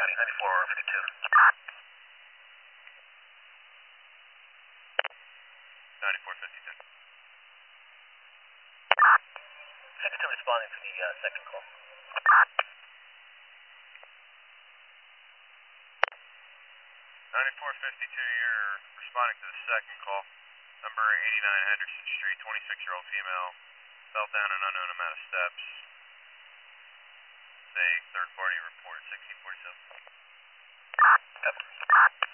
County, 9452. 9452. 52 responding to the second call. 9452, you're responding to the second call. Number 89 Henderson Street, 26-year-old female, fell down an unknown amount of steps. Say third party report, 1647. Yep.